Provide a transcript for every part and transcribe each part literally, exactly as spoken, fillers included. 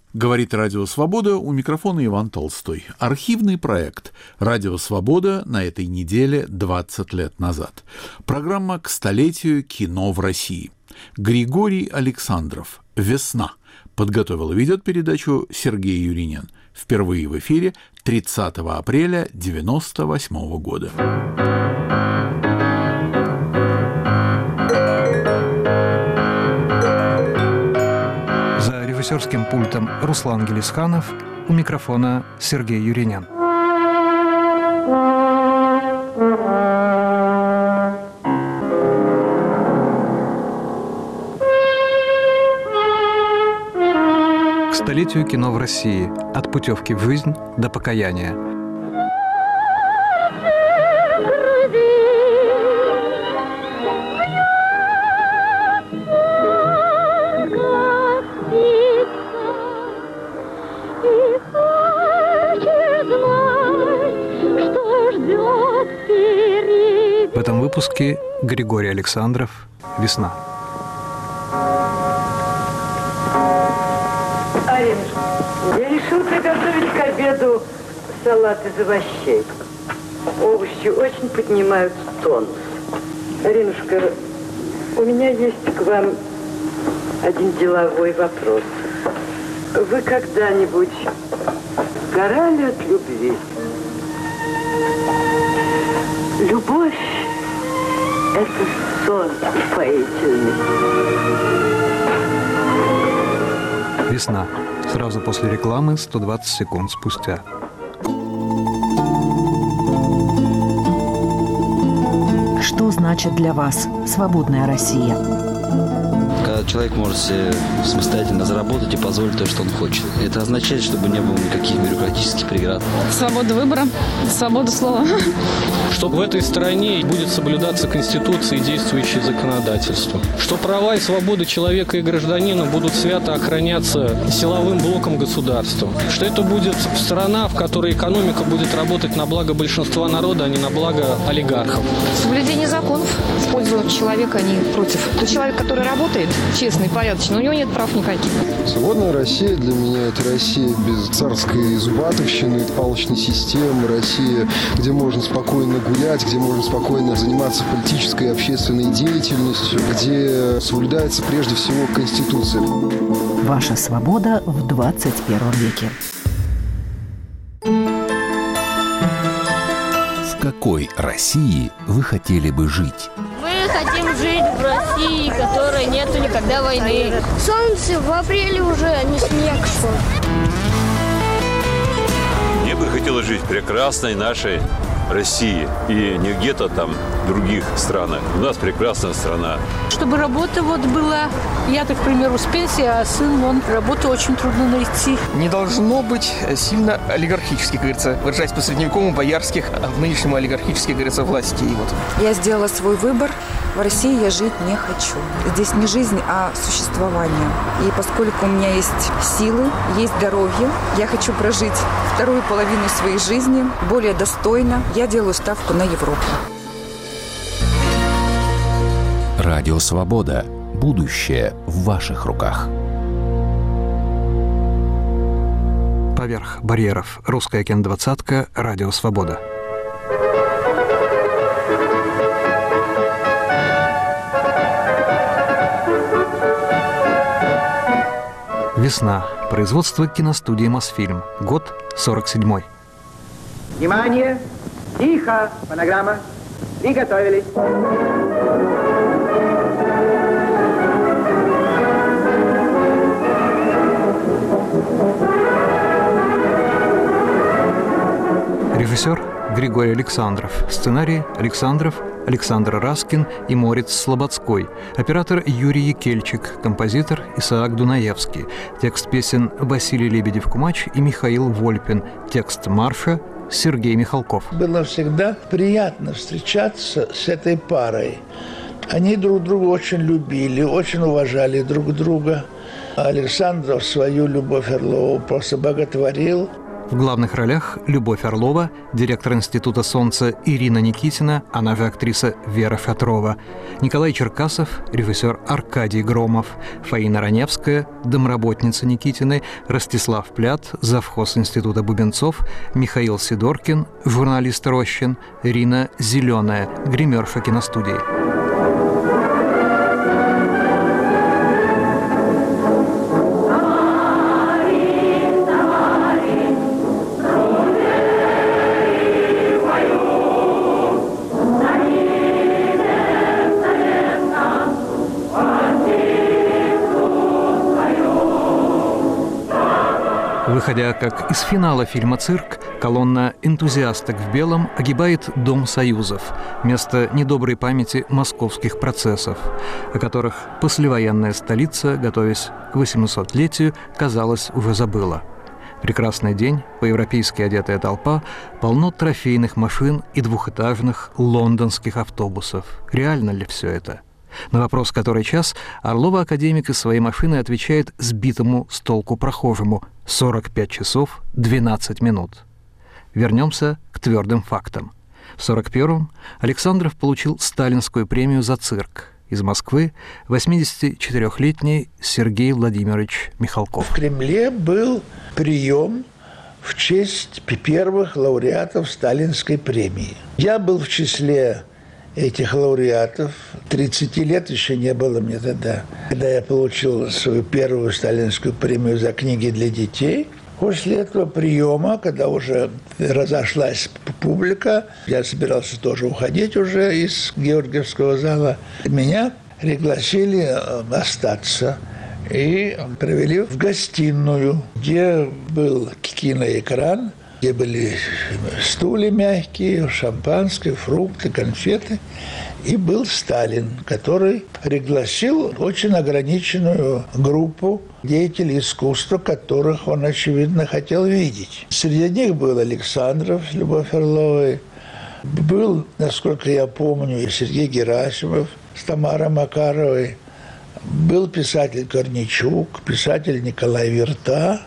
Говорит Радио Свобода, у микрофона Иван Толстой. Архивный проект «Радио Свобода» на этой неделе двадцать лет назад. Программа к столетию кино в России. Григорий Александров. «Весна». Подготовил и ведет передачу Сергей Юринин. Впервые в эфире тридцатого апреля девяносто восьмого года. За режиссерским пультом Руслан Гелисханов, у микрофона Сергей Юринин. К столетию кино в России. От путевки в жизнь до покаяния. В этом выпуске Григорий Александров «Весна». Аринушка, я решил приготовить к обеду салат из овощей. Овощи очень поднимают тонус. Аринушка, у меня есть к вам один деловой вопрос. Вы когда-нибудь сгорали от любви? Любовь – это сон упоительный. «Весна». Сразу после рекламы, сто двадцать секунд спустя. Что значит для вас свободная Россия? Когда человек может себе самостоятельно заработать и позволить то, что он хочет. Это означает, чтобы не было никаких бюрократических преград. Свобода выбора, свобода слова. Что в этой стране будет соблюдаться Конституция и действующее законодательство. Что права и свободы человека и гражданина будут свято охраняться силовым блоком государства. Что это будет страна, в которой экономика будет работать на благо большинства народа, а не на благо олигархов. Соблюдение законов в пользу человека, а не против. Тот человек, который работает честно и порядочно, у него нет прав никаких. Свободная Россия для меня – это Россия без царской зубатовщины, палочной системы, Россия, где можно спокойно гулять, где можно спокойно заниматься политической и общественной деятельностью, где соблюдается прежде всего Конституция. Ваша свобода в двадцать первом веке. В какой России вы хотели бы жить? Мы хотим жить в России, в которой нету никогда войны. Солнце в апреле уже, а не снег шел. Мне бы хотелось жить в прекрасной нашей России и не где-то там в других странах. У нас прекрасная страна. Чтобы работа вот была, я, так, к примеру, с пенсии, а сын, он, работу очень трудно найти. Не должно быть сильно олигархически, как говорится, выражаясь по-средневековому, боярских, а в нынешнем олигархических, как говорится, властей. Вот. Я сделала свой выбор. В России я жить не хочу. Здесь не жизнь, а существование. И поскольку у меня есть силы, есть здоровье, я хочу прожить вторую половину своей жизни более достойно. Я делаю ставку на Европу. Радио Свобода. Будущее в ваших руках. Поверх барьеров. Русская кинодвадцатка. Радио Свобода. «Весна». Производство киностудии «Мосфильм». Год сорок седьмой. Внимание! Тихо! Фонограмма. Приготовились. Режиссер Григорий Александров. Сценарий Александров, Александр Раскин и Морец Слободской. Оператор Юрий Екельчик. Композитор Исаак Дунаевский. Текст песен Василий Лебедев-Кумач и Михаил Вольпин. Текст марша Сергей Михалков. Было всегда приятно встречаться с этой парой. Они друг друга очень любили, очень уважали друг друга. Александров свою Любовь Орлову просто боготворил. В главных ролях Любовь Орлова, директор Института солнца Ирина Никитина, она же актриса Вера Фятрова, Николай Черкасов, режиссер Аркадий Громов, Фаина Раневская, домработница Никитиной, Ростислав Плят, завхоз Института Бубенцов, Михаил Сидоркин, журналист Рощин, Рина Зеленая, гримерша киностудии. Выходя как из финала фильма «Цирк», колонна энтузиасток в белом огибает Дом Союзов, место недоброй памяти московских процессов, о которых послевоенная столица, готовясь к восьмисотлетию, казалось, уже забыла. Прекрасный день, по-европейски одетая толпа, полно трофейных машин и двухэтажных лондонских автобусов. Реально ли все это? На вопрос «который час» Орлова-академик из своей машины отвечает сбитому с толку прохожему: сорок пять часов двенадцать минут. Вернемся к твердым фактам. В сорок первом Александров получил сталинскую премию за цирк. Из Москвы восьмидесятичетырёхлетний Сергей Владимирович Михалков. В Кремле был прием в честь первых лауреатов сталинской премии. Я был в числе этих лауреатов. тридцати лет еще не было мне тогда, когда я получил свою первую сталинскую премию за книги для детей. После этого приема, когда уже разошлась публика, я собирался тоже уходить уже из Георгиевского зала, меня пригласили остаться и провели в гостиную, где был киноэкран, где были стулья мягкие, шампанское, фрукты, конфеты. И был Сталин, который пригласил очень ограниченную группу деятелей искусства, которых он, очевидно, хотел видеть. Среди них был Александров с Любовь Орловой, был, насколько я помню, Сергей Герасимов с Тамарой Макаровой, был писатель Корничук, писатель Николай Верта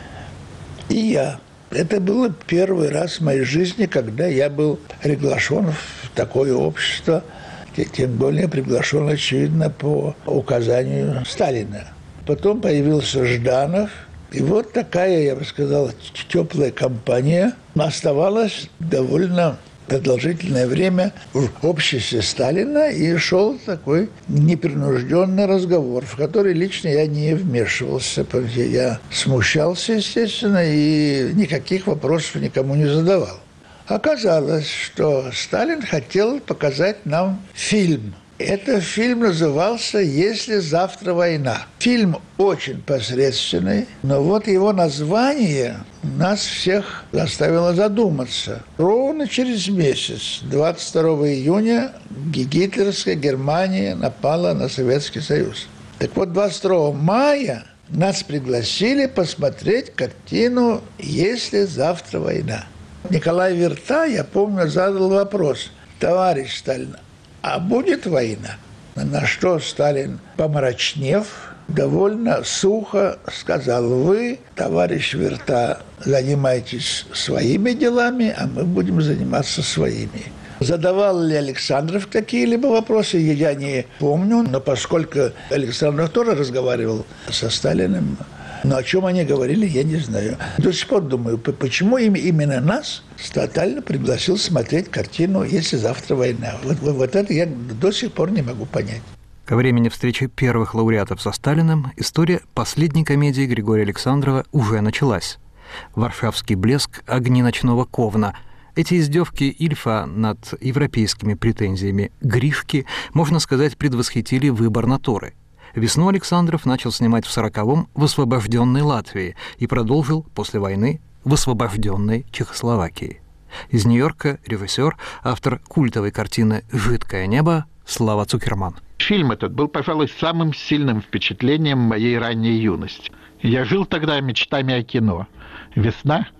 и я. Это было первый раз в моей жизни, когда я был приглашен в такое общество, тем более приглашен, очевидно, по указанию Сталина. Потом появился Жданов, и вот такая, я бы сказал, теплая компания оставалась довольно продолжительное время в обществе Сталина, и шел такой непринужденный разговор, в который лично я не вмешивался, потому что я смущался, естественно, и никаких вопросов никому не задавал. Оказалось, что Сталин хотел показать нам фильм. Этот фильм назывался «Если завтра война». Фильм очень посредственный, но вот его название нас всех заставило задуматься. Ровно через месяц, двадцать второго июня, гитлеровская Германия напала на Советский Союз. Так вот, двадцать второго мая нас пригласили посмотреть картину «Если завтра война». Николай Верта, я помню, задал вопрос: «Товарищ Сталин, а будет война?» На что Сталин, помрачнев, довольно сухо сказал: «Вы, товарищ Верта, занимаетесь своими делами, а мы будем заниматься своими». Задавал ли Александров какие-либо вопросы, я не помню, но поскольку Александров тоже разговаривал со Сталиным, но о чем они говорили, я не знаю. До сих пор думаю, почему именно нас Сталин пригласил смотреть картину «Если завтра война». Вот, вот это я до сих пор не могу понять. Ко времени встречи первых лауреатов со Сталиным история последней комедии Григория Александрова уже началась. «Варшавский блеск. Огни ночного Ковна». Эти издевки Ильфа над европейскими претензиями Гришки, можно сказать, предвосхитили выбор натуры. Весну Александров начал снимать в сороковом в освобожденной Латвии и продолжил после войны в освобожденной Чехословакии. Из Нью-Йорка режиссер, автор культовой картины «Жидкое небо» Слава Цукерман. Фильм этот был, пожалуй, самым сильным впечатлением моей ранней юности. Я жил тогда мечтами о кино. Весна,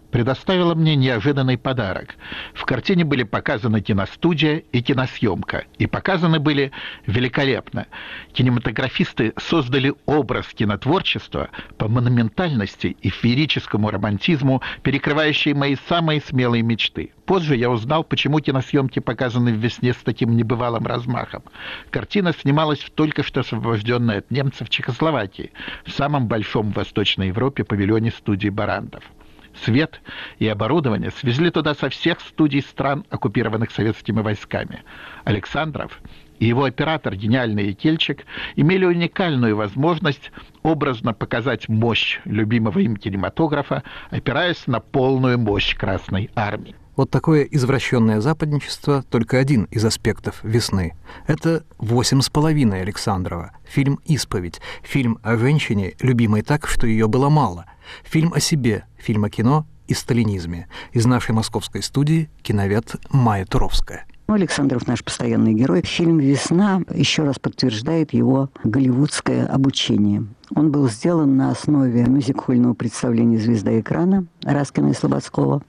предоставила мне неожиданный подарок. В картине были показаны киностудия и киносъемка. И показаны были великолепно. Кинематографисты создали образ кинотворчества по монументальности и феерическому романтизму, перекрывающий мои самые смелые мечты. Позже я узнал, почему киносъемки показаны в «Весне» с таким небывалым размахом. Картина снималась в только что освобожденной от немцев Чехословакии, в самом большом в Восточной Европе павильоне студии Баррандов. Свет и оборудование свезли туда со всех студий стран, оккупированных советскими войсками. Александров и его оператор, гениальный Екельчик, имели уникальную возможность образно показать мощь любимого им кинематографа, опираясь на полную мощь Красной Армии. Вот такое извращенное западничество — только один из аспектов «Весны». Это «Восемь с половиной» Александрова, фильм «Исповедь», фильм о женщине, любимой так, что ее было мало, фильм о себе, фильм о кино и сталинизме. Из нашей московской студии киновед Майя Туровская. Александров наш постоянный герой. Фильм «Весна» еще раз подтверждает его голливудское обучение. Он был сделан на основе мюзик-хольного представления «Звезда экрана» Раскина и Слободского.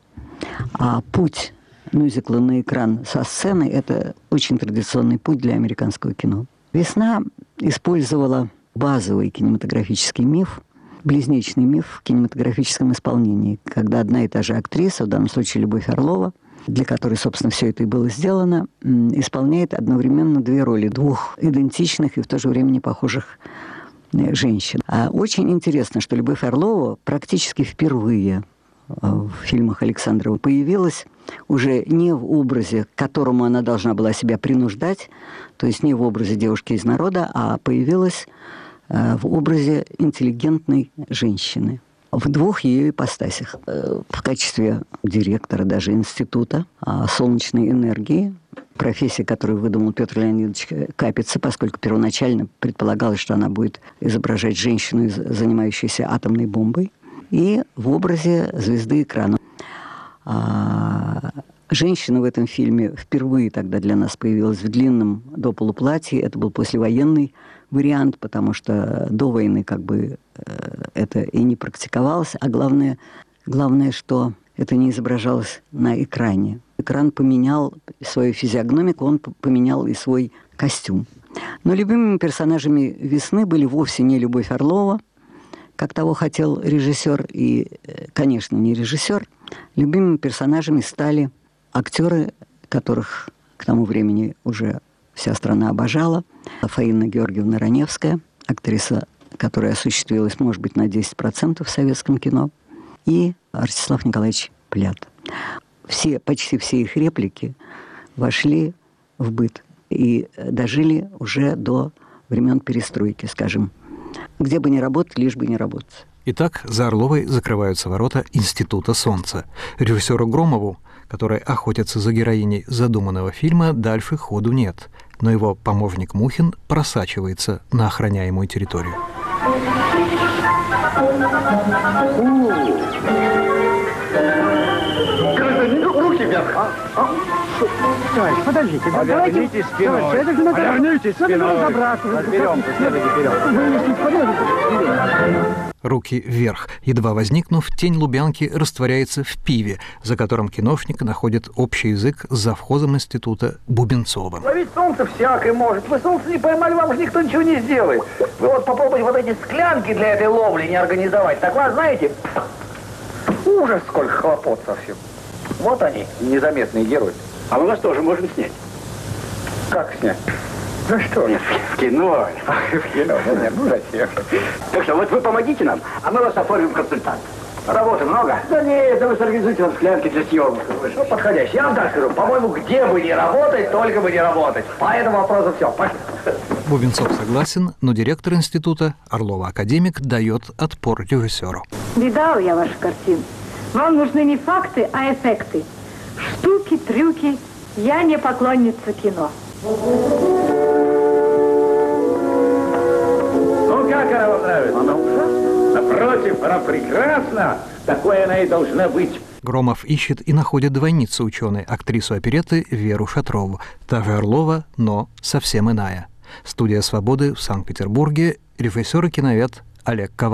А путь мюзикла на экран со сцены – это очень традиционный путь для американского кино. «Весна» использовала базовый кинематографический миф, близнечный миф в кинематографическом исполнении, когда одна и та же актриса, в данном случае Любовь Орлова, для которой, собственно, все это и было сделано, исполняет одновременно две роли, двух идентичных и в то же время не похожих женщин. А очень интересно, что Любовь Орлова практически впервые в фильмах Александрова появилась уже не в образе, к которому она должна была себя принуждать, то есть не в образе девушки из народа, а появилась в образе интеллигентной женщины. В двух ее ипостасях. В качестве директора даже института солнечной энергии, профессия, которую выдумал Петр Леонидович Капица, поскольку первоначально предполагалось, что она будет изображать женщину, занимающуюся атомной бомбой, и в образе звезды экрана. А женщина в этом фильме впервые тогда для нас появилась в длинном до полуплатье. Это был послевоенный вариант, потому что до войны как бы это и не практиковалось. А главное, главное, что это не изображалось на экране. Экран поменял свою физиогномику, он поменял и свой костюм. Но любимыми персонажами «Весны» были вовсе не Любовь Орлова, как того хотел режиссер, и, конечно, не режиссер. Любимыми персонажами стали актеры, которых к тому времени уже вся страна обожала. Фаина Георгиевна Раневская, актриса, которая осуществилась, может быть, на десять процентов в советском кино, и Ростислав Николаевич Плят. Все, почти все их реплики вошли в быт и дожили уже до времен перестройки, скажем. Где бы ни работать, лишь бы не работать. Итак, за Орловой закрываются ворота Института Солнца. Режиссеру Громову, который охотится за героиней задуманного фильма, дальше ходу нет. Но его помощник Мухин просачивается на охраняемую территорию. Гражданин, руки вверх! А, а, товарищ, подождите. Поверните спину. Это же надо... Поверните спину. Разберем, Руки вверх. Едва возникнув, тень Лубянки растворяется в пиве, за которым киношник находит общий язык с завхозом института Бубенцовым. Ловить солнце всякое может. Вы солнце не поймали, вам же никто ничего не сделает. Вы вот попробуйте вот эти склянки для этой ловли не организовать. Так вас, знаете, ужас, сколько хлопот совсем. Вот они, незаметные герои. А мы вас тоже можем снять. Как снять? Ну что? Нет, в кино. В кино, нет, ну зачем? Так что, вот вы помогите нам, а мы вас оформим консультант. Работы много? Да нет, да вы сорганизуйте нам склянки для съемок. Что подходящий? Я вам так скажу, по-моему, где бы ни работать, только бы не работать. По этому вопросу все. Пошли. Бубенцов согласен, но директор института, Орлова-академик, дает отпор режиссеру. Видала я ваши картины. Вам нужны не факты, а эффекты. Штуки, трюки. Я не поклонница кино. Ну, как она вам нравится? Она ужасна. Напротив, она прекрасна. Такой она и должна быть. Громов ищет и находит двойницу ученой, актрису оперетты Веру Шатрову. Та же Орлова, но совсем иная. Студия «Свободы» в Санкт-Петербурге, режиссер и киновед Олег Ковалов.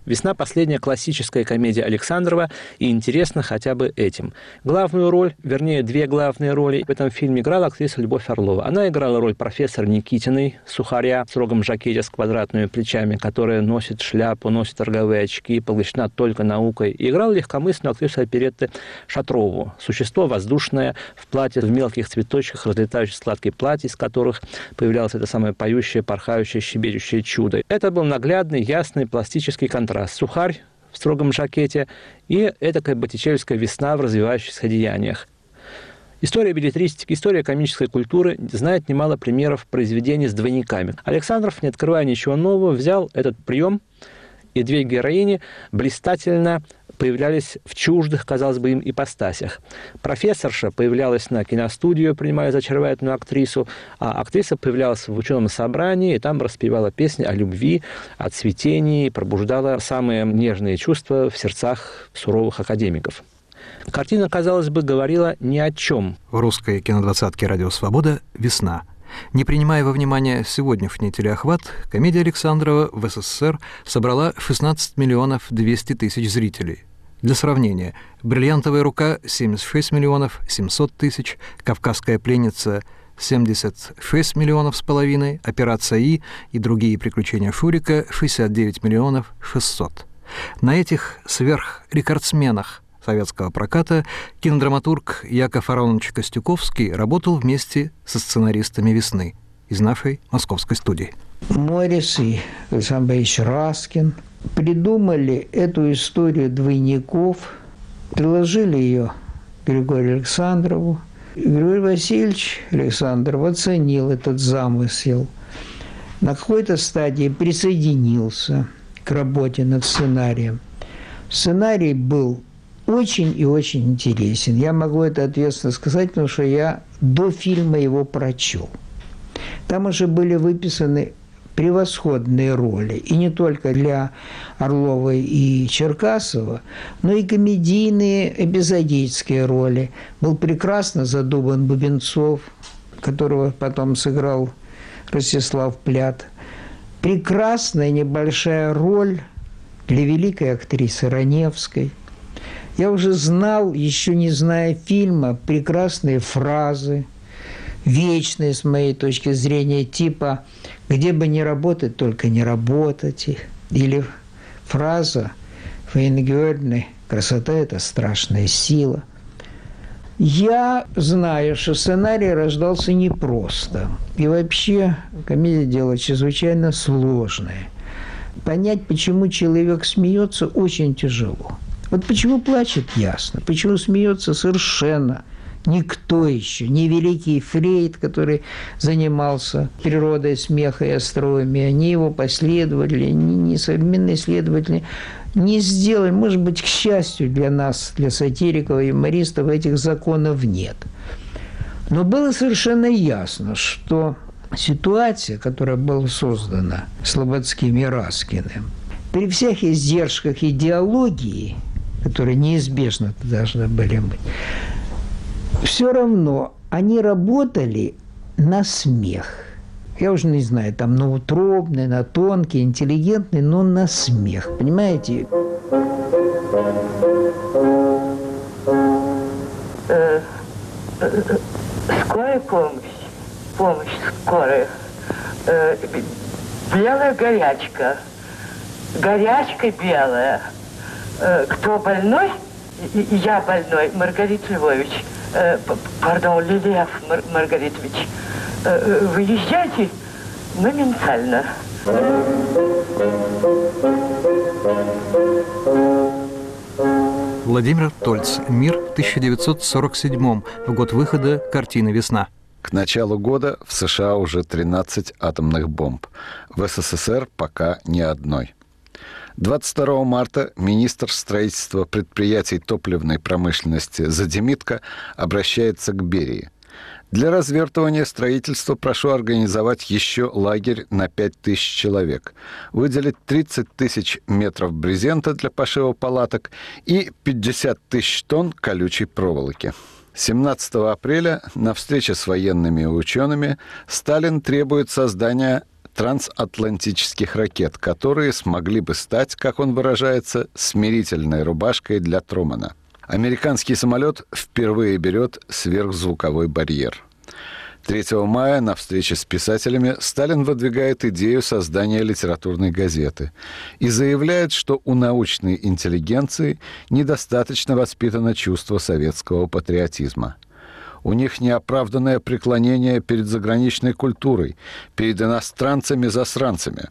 «Весна» – последняя классическая комедия Александрова, и интересна хотя бы этим. Главную роль, вернее, две главные роли в этом фильме играла актриса Любовь Орлова. Она играла роль профессора Никитиной, сухаря в строгом жакете с квадратными плечами, которая носит шляпу, носит роговые очки, поглощена только наукой. И играла легкомысленную актрису оперетты Шатрову. Существо воздушное, в платье в мелких цветочках, разлетающих сладкий платье, из которых появлялось это самое поющее, порхающее, щебечущее чудо. Это был наглядный, ясный, пластический контраст. Сухарь в строгом жакете и этакая боттичелевская весна в развивающихся деяниях. История беллетристики, история комической культуры знает немало примеров произведений с двойниками. Александров, не открывая ничего нового, взял этот прием, и две героини блистательно появлялись в чуждых, казалось бы, им ипостасях. Профессорша появлялась на киностудию, принимая за очаровательную актрису, а актриса появлялась в ученом собрании и там распевала песни о любви, о цветении, пробуждала самые нежные чувства в сердцах суровых академиков. Картина, казалось бы, говорила ни о чем. В русской кинодвадцатке «Радио Свобода» «Весна». Не принимая во внимание сегодняшний телеохват, комедия Александрова в СССР собрала шестнадцать миллионов двести тысяч зрителей. Для сравнения, «Бриллиантовая рука» – семьдесят шесть миллионов семьсот тысяч, «Кавказская пленница» – семьдесят шесть миллионов с половиной, «Операция И» и другие приключения Шурика – шестьдесят девять миллионов шестьсот. На этих сверхрекордсменах советского проката кинодраматург Яков Аронович Костюковский работал вместе со сценаристами «Весны» из нашей московской студии. Морис и Александр Борисович Раскин придумали эту историю двойников, приложили ее Григорию Александрову. Григорий Васильевич Александров оценил этот замысел. На какой-то стадии присоединился к работе над сценарием. Сценарий был очень и очень интересен. Я могу это ответственно сказать, потому что я до фильма его прочел. Там уже были выписаны превосходные роли. И не только для Орлова и Черкасова, но и комедийные эпизодические роли. Был прекрасно задуман Бубенцов, которого потом сыграл Ростислав Плят. Прекрасная небольшая роль для великой актрисы Раневской. Я уже знал, еще не зная фильма, прекрасные фразы, вечные, с моей точки зрения, типа «где бы ни работать, только не работать». Или фраза Фаины Георгиевны «красота – это страшная сила». Я знаю, что сценарий рождался непросто. И вообще комедия – дело чрезвычайно сложное. Понять, почему человек смеется, очень тяжело. Вот почему плачет, ясно. Почему смеется, совершенно никто еще. Ни великий Фрейд, который занимался природой смеха и остроумия, ни его последователи, ни, ни современные исследователи не сделали. Может быть, к счастью для нас, для сатириков и юмористов, этих законов нет. Но было совершенно ясно, что ситуация, которая была создана Слободским и Раскиным, при всех издержках идеологии, которые неизбежно должны были быть, все равно они работали на смех. Я уже не знаю, там на утробный, на тонкий, интеллигентный, но на смех. Понимаете? Скорая помощь. Помощь скорая. Белая горячка. Горячка белая. Кто больной? Я больной, Маргарит Львович. Пардон, Лилиев Мар- Маргаритович. Выезжайте моментально. Владимир Тольц. Мир в тысяча девятьсот сорок седьмом, в год выхода картины «Весна». К началу года в США уже тринадцать атомных бомб. В СССР пока ни одной. двадцать второго марта министр строительства предприятий топливной промышленности Задемитко обращается к Берии. Для развертывания строительства прошу организовать еще лагерь на пять тысяч человек, выделить тридцать тысяч метров брезента для пошива палаток и пятьдесят тысяч тонн колючей проволоки. семнадцатого апреля на встрече с военными и учеными Сталин требует создания трансатлантических ракет, которые смогли бы стать, как он выражается, смирительной рубашкой для Трумэна. Американский самолет впервые берет сверхзвуковой барьер. третьего мая на встрече с писателями Сталин выдвигает идею создания литературной газеты и заявляет, что у научной интеллигенции недостаточно воспитано чувство советского патриотизма. У них неоправданное преклонение перед заграничной культурой, перед иностранцами-засранцами.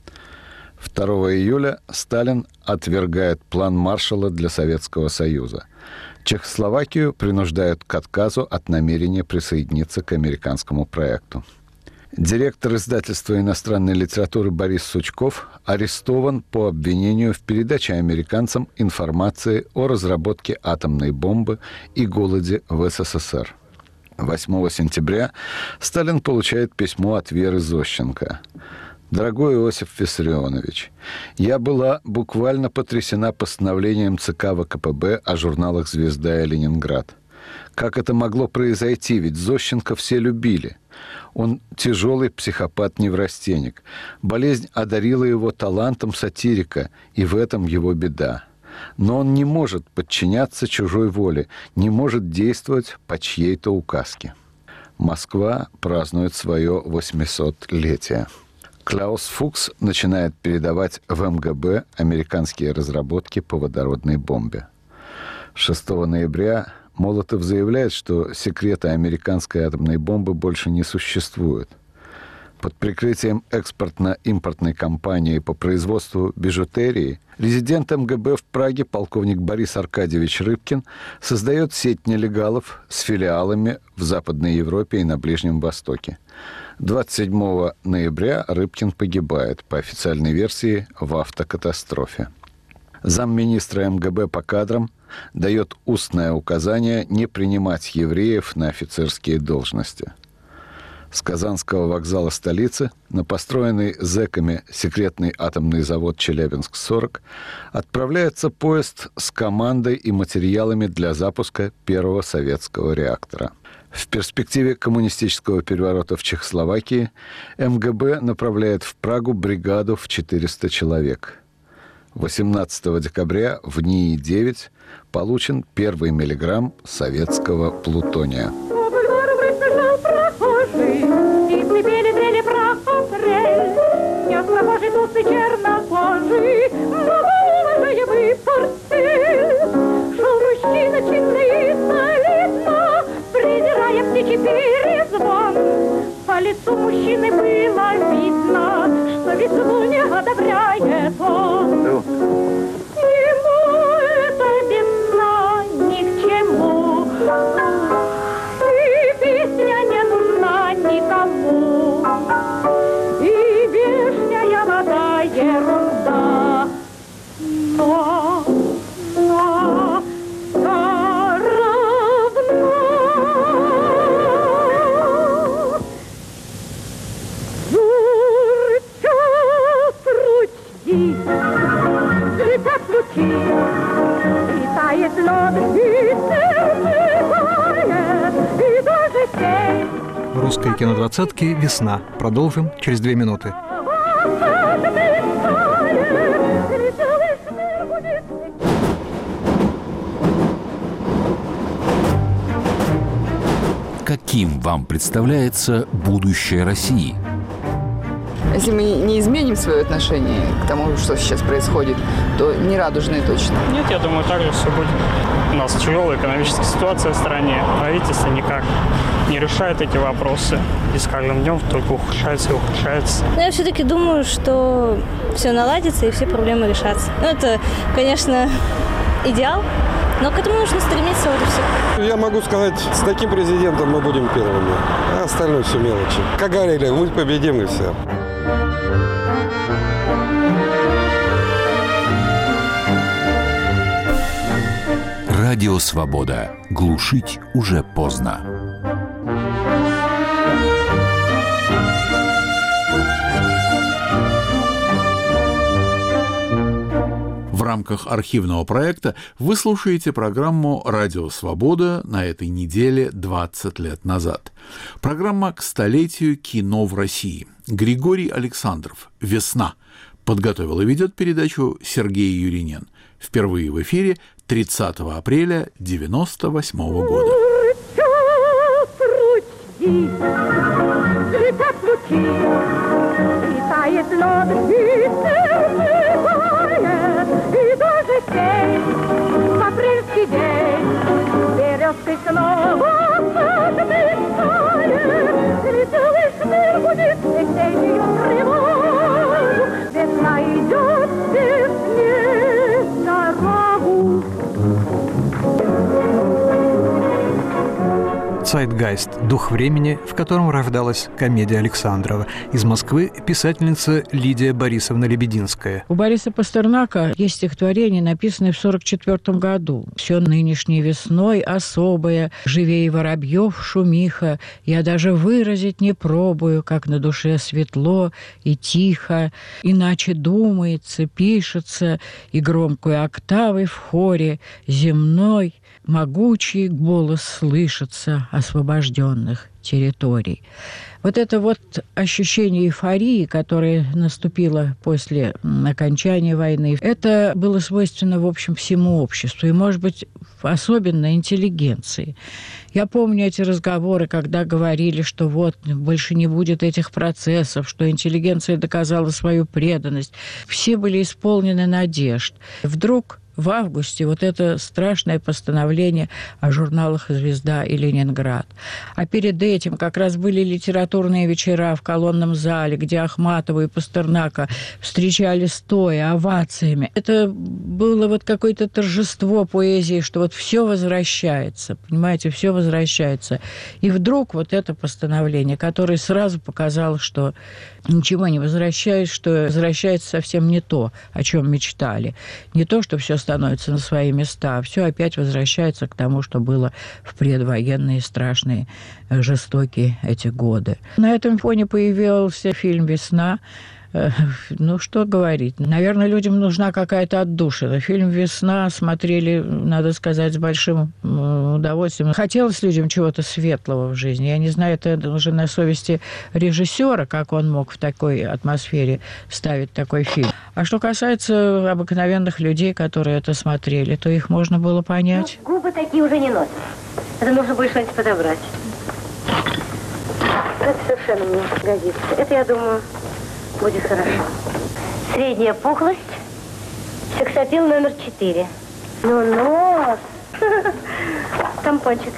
второго июля Сталин отвергает план Маршалла для Советского Союза. Чехословакию принуждают к отказу от намерения присоединиться к американскому проекту. Директор издательства иностранной литературы Борис Сучков арестован по обвинению в передаче американцам информации о разработке атомной бомбы и голоде в СССР. восьмого сентября Сталин получает письмо от Веры Зощенко. «Дорогой Иосиф Виссарионович, я была буквально потрясена постановлением ЦК ВКПБ о журналах «Звезда» и «Ленинград». Как это могло произойти? Ведь Зощенко все любили. Он тяжелый психопат-неврастенник. Болезнь одарила его талантом сатирика, и в этом его беда. Но он не может подчиняться чужой воле, не может действовать по чьей-то указке». Москва празднует свое восьмисотлетие. Клаус Фукс начинает передавать в эм гэ бэ американские разработки по водородной бомбе. шестого ноября Молотов заявляет, что секрета американской атомной бомбы больше не существует. Под прикрытием экспортно-импортной компании по производству бижутерии резидент эм гэ бэ в Праге полковник Борис Аркадьевич Рыбкин создает сеть нелегалов с филиалами в Западной Европе и на Ближнем Востоке. двадцать седьмого ноября Рыбкин погибает, по официальной версии, в автокатастрофе. Замминистра эм гэ бэ по кадрам дает устное указание не принимать евреев на офицерские должности. С Казанского вокзала столицы на построенный зэками секретный атомный завод «Челябинск-сорок» отправляется поезд с командой и материалами для запуска первого советского реактора. В перспективе коммунистического переворота в Чехословакии эм гэ бэ направляет в Прагу бригаду в четыреста человек. восемнадцатого декабря в НИИ девять получен первый миллиграмм советского плутония. По лицу мужчины было видно, что весну не одобряет он. Ему эта весна ни к чему, и песня не нужна никому, и вешняя вода ерунда. Но, но, но равно взлетят лучи, летает лед, и сердце тает, и даже тень. Русское кино двадцатки «Весна». Продолжим через две минуты. Каким вам представляется будущее России? Если мы не изменим свое отношение к тому, что сейчас происходит, то не радужные точно. Нет, я думаю, так же все будет. У нас тяжелая экономическая ситуация в стране. Правительство никак не решает эти вопросы. И с каждым днем только ухудшается и ухудшается. Но я все-таки думаю, что все наладится и все проблемы решатся. Ну, это, конечно, идеал, но к этому нужно стремиться, вот и все. Я могу сказать, с таким президентом мы будем первыми, а остальное все мелочи. Как говорили, мы победим и все. Радио «Свобода». Глушить уже поздно. В рамках архивного проекта вы слушаете программу «Радио Свобода» на этой неделе двадцать лет назад. Программа к столетию кино в России. Григорий Александров. «Весна». Подготовил и ведет передачу Сергей Юринен. Впервые в эфире тридцатого апреля девяносто восьмого года. Летят лучи, летает лед, и сверкает, и даже тень в апрельский день березкой снова подмечает, веселый шмель будет весеннюю тревогу, весна идет весне дорогу. «Цайтгайст. Дух времени», в котором рождалась комедия Александрова. Из Москвы писательница Лидия Борисовна Лебединская. У Бориса Пастернака есть стихотворение, написанное в сорок четвёртом году. «Все нынешней весной особое, живее воробьев шумиха. Я даже выразить не пробую, как на душе светло и тихо. Иначе думается, пишется, и громкой октавой в хоре земной могучий голос слышится освобожденных территорий». Вот это вот ощущение эйфории, которое наступило после окончания войны, это было свойственно, в общем, всему обществу, и, может быть, особенно интеллигенции. Я помню эти разговоры, когда говорили, что вот больше не будет этих процессов, что интеллигенция доказала свою преданность. Все были исполнены надежд. Вдруг в августе вот это страшное постановление о журналах «Звезда» и «Ленинград». А перед этим как раз были литературные вечера в Колонном зале, где Ахматову и Пастернака встречали стоя, овациями. Это было вот какое-то торжество поэзии, что вот все возвращается, понимаете, все возвращается. И вдруг вот это постановление, которое сразу показало, что ничего не возвращается, что возвращается совсем не то, о чем мечтали. Не то, что все становится на свои места, а все опять возвращается к тому, что было в предвоенные страшные, жестокие эти годы. На этом фоне появился фильм «Весна». Ну, что говорить. Наверное, людям нужна какая-то отдушина. Фильм «Весна» смотрели, надо сказать, с большим удовольствием. Хотелось людям чего-то светлого в жизни. Я не знаю, это уже на совести режиссера, как он мог в такой атмосфере ставить такой фильм. А что касается обыкновенных людей, которые это смотрели, то их можно было понять. Ну, губы такие уже не носят. Это нужно будет что-нибудь подобрать. Это совершенно не годится. Это, я думаю, будет хорошо. Средняя пухлость. Сексапил номер четыре. Ну, нос. Тампончик.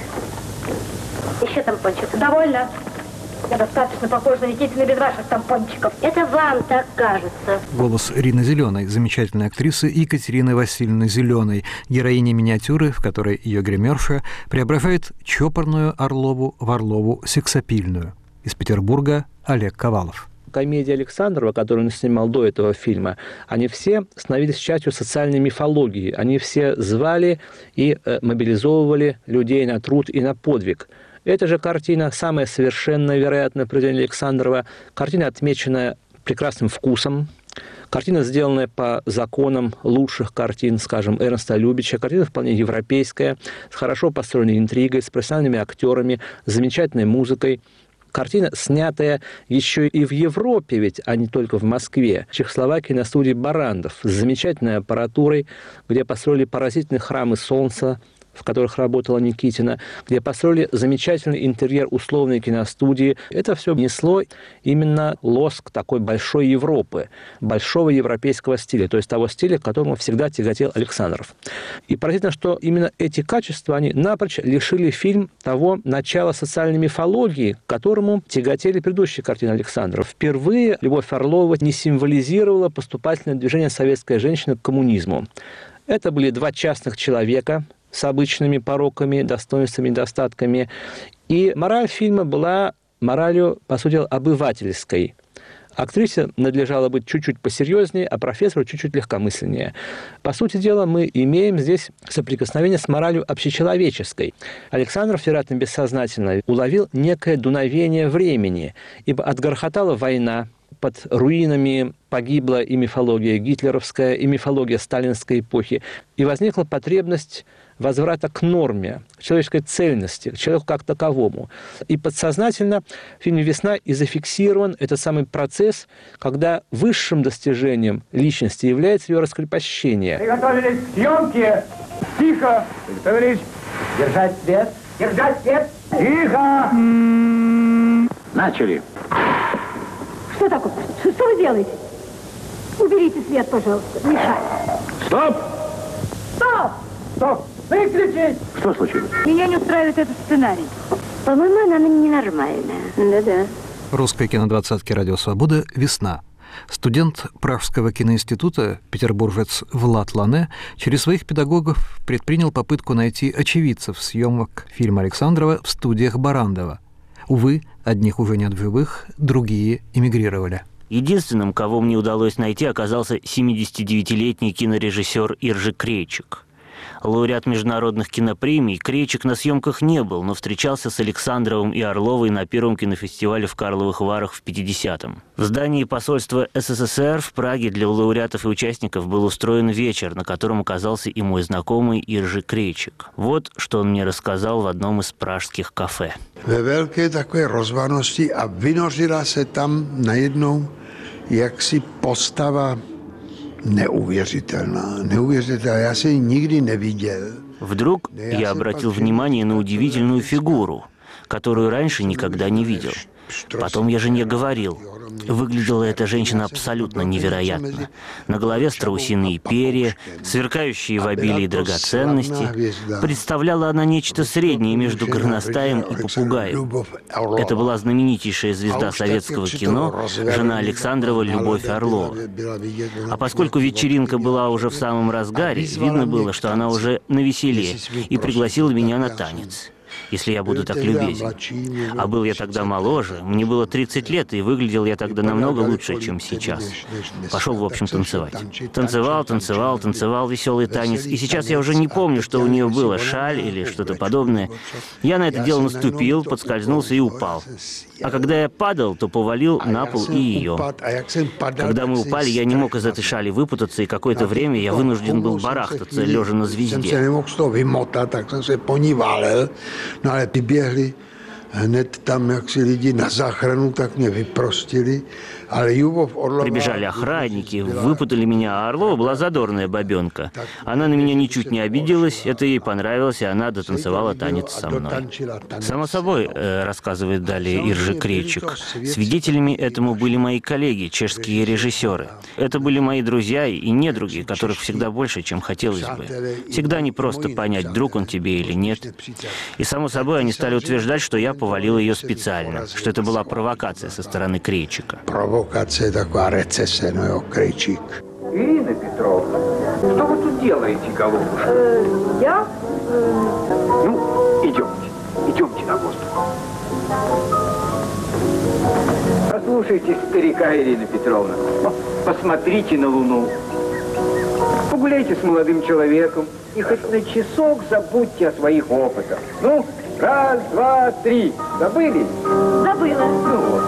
Еще тампончик. Довольно. Я достаточно похож на Никитина без ваших тампончиков. Это вам так кажется. Голос Рины Зеленой, замечательной актрисы Екатерины Васильевны Зеленой, героини миниатюры, в которой ее гримерша преображает чопорную Орлову в Орлову сексапильную. Из Петербурга Олег Ковалов. Комедии Александрова, которую он снимал до этого фильма, они все становились частью социальной мифологии. Они все звали и э, мобилизовывали людей на труд и на подвиг. Эта же картина, самая совершенная, вероятно, произведение Александрова, картина, отмеченная прекрасным вкусом, картина, сделанная по законам лучших картин, скажем, Эрнста Любича, картина вполне европейская, с хорошо построенной интригой, с профессиональными актерами, с замечательной музыкой. Картина, снятая еще и в Европе, ведь, а не только в Москве. В Чехословакии на студии Барандов с замечательной аппаратурой, где построили поразительные храмы солнца, в которых работала Никитина, где построили замечательный интерьер условной киностудии. Это все несло именно лоск такой большой Европы, большого европейского стиля, то есть того стиля, к которому всегда тяготел Александров. И поразительно, что именно эти качества, они напрочь лишили фильм того начала социальной мифологии, к которому тяготели предыдущие картины Александрова. Впервые Любовь Орлова не символизировала поступательное движение советской женщины к коммунизму. Это были два частных человека с обычными пороками, достоинствами, недостатками. И мораль фильма была моралью, по сути дела, обывательской. Актрисе надлежало быть чуть-чуть посерьезнее, а профессору чуть-чуть легкомысленнее. По сути дела, мы имеем здесь соприкосновение с моралью общечеловеческой. Александров, вероятно, бессознательно уловил некое дуновение времени, ибо отгрохотала война, под руинами погибла и мифология гитлеровская, и мифология сталинской эпохи. И возникла потребность возврата к норме, к человеческой цельности, к человеку как таковому. И подсознательно в фильме «Весна» и зафиксирован этот самый процесс, когда высшим достижением личности является ее раскрепощение. Приготовились к съемке! Тихо! Приготовились! Держать свет! Держать свет! Тихо! Начали! Что такое? Что, что вы делаете? Уберите свет, пожалуйста. Мешает. Стоп! Стоп! Стоп! Выключить! Что случилось? Меня не устраивает этот сценарий. По-моему, она ненормальная. Да-да. Русская кинодвадцатки «Радио Свобода» «Весна». Студент Пражского киноинститута, петербуржец Влад Лане, через своих педагогов предпринял попытку найти очевидцев съемок фильма Александрова в студиях Барандова. Увы, одних уже нет в живых, другие эмигрировали. Единственным, кого мне удалось найти, оказался семидесятидевятилетний кинорежиссер Иржи Крейчик. Лауреат международных кинопремий, Крейчик на съемках не был, но встречался с Александровым и Орловой на первом кинофестивале в Карловых Варах в пятидесятом. В здании посольства СССР в Праге для лауреатов и участников был устроен вечер, на котором оказался и мой знакомый Иржи Крейчик. Вот что он мне рассказал в одном из пражских кафе. Ve velké takové rozvanosti a vynořila se tam najednou jaksi postava neuvěřitelná. Neuvěřitelná. Já se ji nikdy neviděl. Вдруг я обратил внимание на удивительную фигуру, которую раньше никогда не видел. Потом я жене говорил. Выглядела эта женщина абсолютно невероятно. На голове страусиные перья, сверкающие в обилии драгоценности. Представляла она нечто среднее между горностаем и попугаем. Это была знаменитейшая звезда советского кино, жена Александрова Любовь Орлова. А поскольку вечеринка была уже в самом разгаре, видно было, что она уже навеселе, и пригласила меня на танец. Если я буду так любезен. А был я тогда моложе, мне было тридцать лет, и выглядел я тогда намного лучше, чем сейчас. Пошел, в общем, танцевать. Танцевал, танцевал, танцевал веселый танец, и сейчас я уже не помню, что у нее было, шаль или что-то подобное. Я на это дело наступил, подскользнулся и упал. А когда я падал, то повалил на пол и ее. Когда мы упали, я не мог из этой шали выпутаться, и какое-то время я вынужден был барахтаться, лежа на звезде. No ale vyběhli hned tam, jak si lidi na záchranu, tak mě vyprostili. Прибежали охранники, выпутали меня, а Орлова была задорная бабенка. Она на меня ничуть не обиделась, это ей понравилось, и она дотанцевала танец со мной. Само собой, рассказывает далее Иржи Крейчик, свидетелями этому были мои коллеги, чешские режиссеры. Это были мои друзья и недруги, которых всегда больше, чем хотелось бы. Всегда не просто понять, друг он тебе или нет. И само собой, они стали утверждать, что я повалил ее специально, что это была провокация со стороны Крейчика. Провокация такая, рецессия, ну, Крейчик. Ирина Петровна, что вы тут делаете, голубушка? Э, я? Ну, идемте, идемте на воздух. Послушайте старика, Ирина Петровна, посмотрите на Луну. Погуляйте с молодым человеком и хоть на часок забудьте о своих опытах. Ну, раз, два, три. Забыли? Забыла. Ну вот.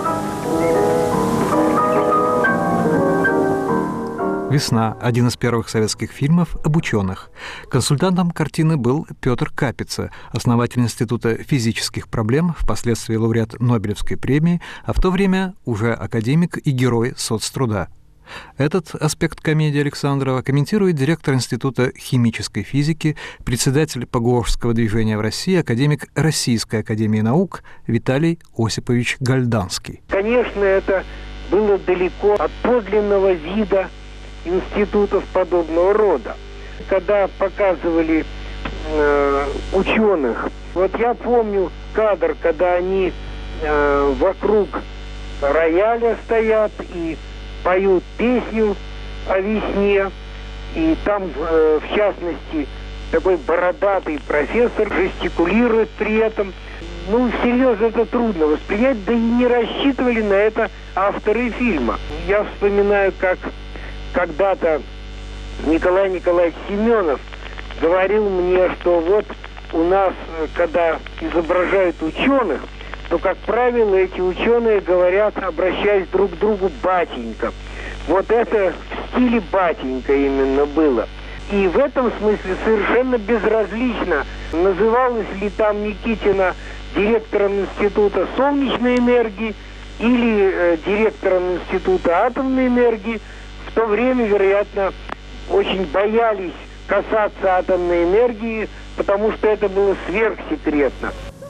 «Весна» – один из первых советских фильмов об ученых. Консультантом картины был Петр Капица, основатель Института физических проблем, впоследствии лауреат Нобелевской премии, а в то время уже академик и герой соцтруда. Этот аспект комедии Александрова комментирует директор Института химической физики, председатель Погорского движения в России, академик Российской академии наук Виталий Осипович Гальданский. Конечно, это было далеко от подлинного вида институтов подобного рода. Когда показывали э, ученых, вот я помню кадр, когда они э, вокруг рояля стоят и поют песню о весне, и там, э, в частности, такой бородатый профессор жестикулирует при этом. Ну, серьезно, это трудно воспринять, да и не рассчитывали на это авторы фильма. Я вспоминаю, как когда-то Николай Николаевич Семенов говорил мне, что вот у нас, когда изображают ученых, то, как правило, эти ученые говорят, обращаясь друг к другу, батенька. Вот это в стиле батенька именно было. И в этом смысле совершенно безразлично, называлась ли там Никитина директором Института солнечной энергии или э, директором Института атомной энергии. В то время, вероятно, очень боялись касаться атомной энергии, потому что это было сверхсекретно.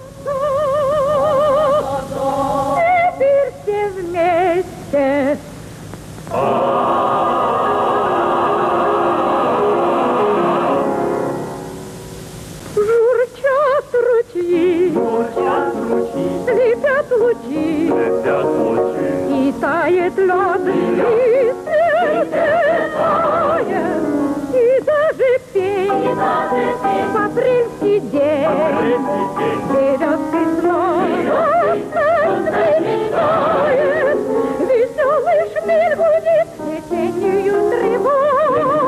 Теперь все вместе. Журчат ручьи, журчат ручьи, слепят лучи, слепят лучи, и тает лед, и сердце тает, и даже пень, в апрельский день, березкой снова солнце мечтает, веселый шмель гудит весеннюю тревогу.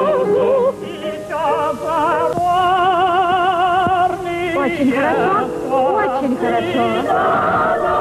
Очень хорошо, очень хорошо.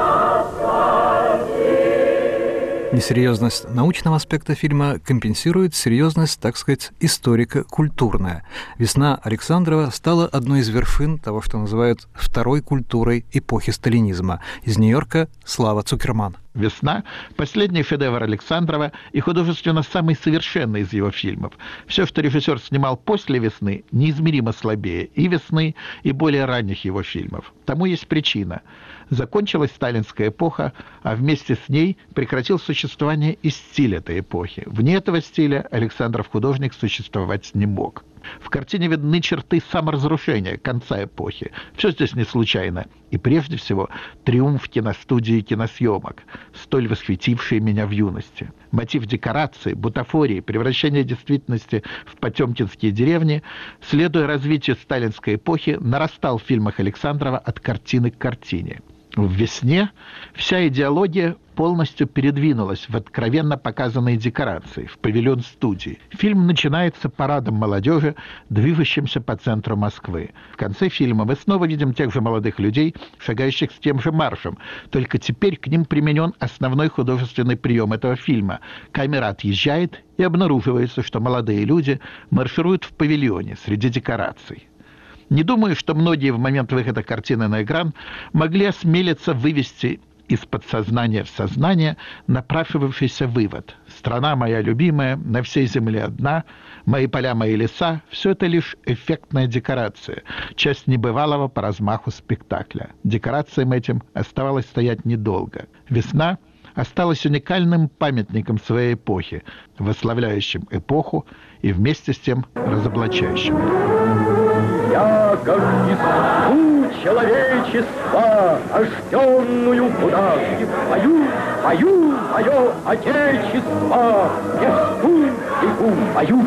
Несерьезность научного аспекта фильма компенсирует серьезность, так сказать, историко-культурная. «Весна» Александрова стала одной из вершин того, что называют второй культурой эпохи сталинизма. Из Нью-Йорка Слава Цукерман. «Весна» — последний шедевр Александрова и художественно самый совершенный из его фильмов. Все, что режиссер снимал после «Весны», неизмеримо слабее и «Весны», и более ранних его фильмов. Тому есть причина. Закончилась сталинская эпоха, а вместе с ней прекратил существование и стиль этой эпохи. Вне этого стиля Александров художник существовать не мог. В картине видны черты саморазрушения конца эпохи. Все здесь не случайно. И прежде всего триумф киностудии и киносъемок, столь восхитивший меня в юности. Мотив декорации, бутафории, превращения действительности в потемкинские деревни, следуя развитию сталинской эпохи, нарастал в фильмах Александрова от картины к картине. В «Весне» вся идеология полностью передвинулась в откровенно показанные декорации, в павильон студии. Фильм начинается парадом молодежи, движущимся по центру Москвы. В конце фильма мы снова видим тех же молодых людей, шагающих с тем же маршем, только теперь к ним применен основной художественный прием этого фильма. Камера отъезжает, и обнаруживается, что молодые люди маршируют в павильоне среди декораций. Не думаю, что многие в момент выхода картины на экран могли осмелиться вывести из подсознания в сознание напрашивавшийся вывод. «Страна моя любимая, на всей земле одна, мои поля, мои леса» — все это лишь эффектная декорация, часть небывалого по размаху спектакля. Декорациям этим оставалось стоять недолго. «Весна» осталась уникальным памятником своей эпохи, восславляющим эпоху и вместе с тем разоблачающим. Я, как иску человечества, рожденную в удаче, пою, пою мое отечество, весну веку пою.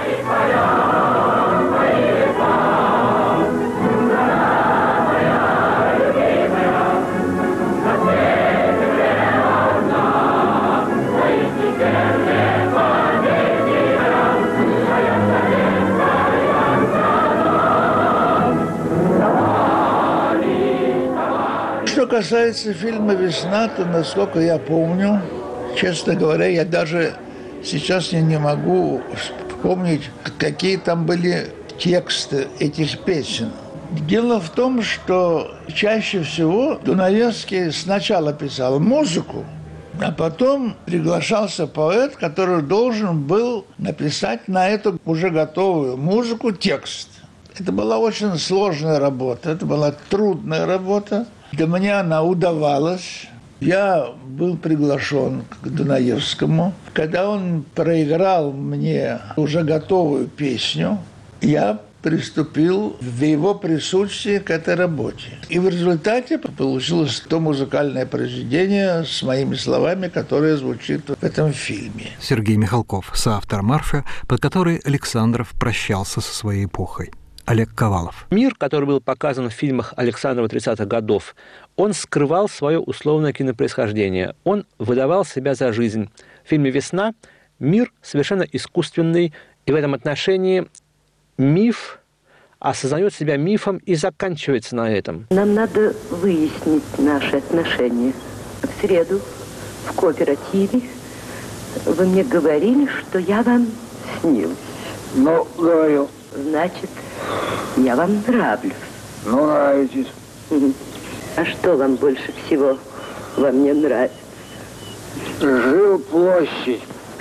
Что касается фильма «Весна», то, насколько я помню, честно говоря, я даже сейчас я не могу вспомнить, какие там были тексты этих песен. Дело в том, что чаще всего Дунаевский сначала писал музыку, а потом приглашался поэт, который должен был написать на эту уже готовую музыку текст. Это была очень сложная работа, это была трудная работа. Для меня она удавалась. Я был приглашен к Дунаевскому. Когда он проиграл мне уже готовую песню, я приступил в его присутствии к этой работе. И в результате получилось то музыкальное произведение с моими словами, которое звучит в этом фильме. Сергей Михалков, соавтор марша, под который Александров прощался со своей эпохой. Олег Ковалов. Мир, который был показан в фильмах Александрова тридцатых годов, он скрывал свое условное кинопроисхождение. Он выдавал себя за жизнь. В фильме «Весна» мир совершенно искусственный, и в этом отношении миф осознает себя мифом и заканчивается на этом. Нам надо выяснить наши отношения. В среду в кооперативе вы мне говорили, что я вам снилась. Ну, говорил. Значит, я вам нравлюсь. Ну, нравитесь. А что вам больше всего во мне нравится? Жилплощадь.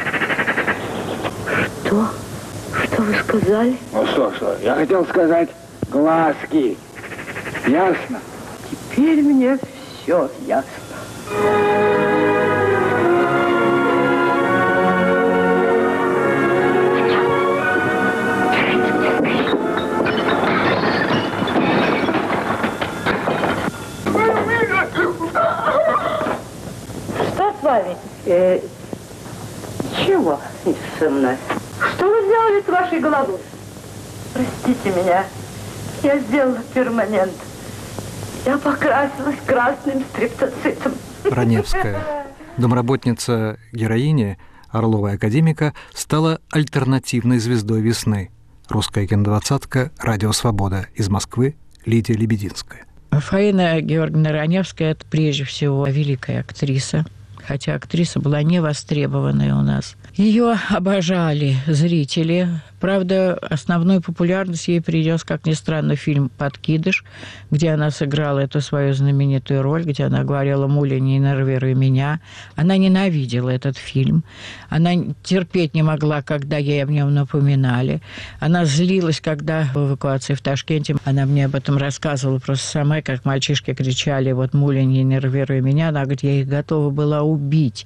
Что? Что вы сказали? Ну что, что? Я хотел сказать глазки. Ясно? Теперь мне все ясно. Что с вами? Э, Чего? со мной. Что вы сделали с вашей головой? Простите меня. Я сделала перманент. Я покрасилась красным стриптоцитом. Раневская, домработница героини Орлова и академика, стала альтернативной звездой весны. Русская кинодвадцатка, Радио Свобода. Из Москвы Лидия Лебединская. Фаина Георгиевна Раневская – это прежде всего великая актриса, хотя актриса была не востребованная у нас. Ее обожали зрители. Правда, основную популярность ей принес, как ни странно, фильм «Подкидыш», где она сыграла эту свою знаменитую роль, где она говорила: «Муля, не нервируй меня». Она ненавидела этот фильм. Она терпеть не могла, когда ей о нем напоминали. Она злилась, когда в эвакуации в Ташкенте она мне об этом рассказывала просто сама, как мальчишки кричали: «Вот, муля, не нервируй меня». Она говорит: я их готова была убить.